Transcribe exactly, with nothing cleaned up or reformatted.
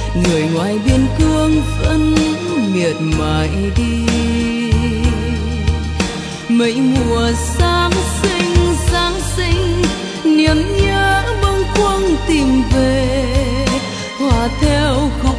người ngoài biên cương vẫn miệt mài đi. Mấy mùa Giáng sinh, Giáng sinh, niềm nhớ bâng khuâng tìm về, hòa theo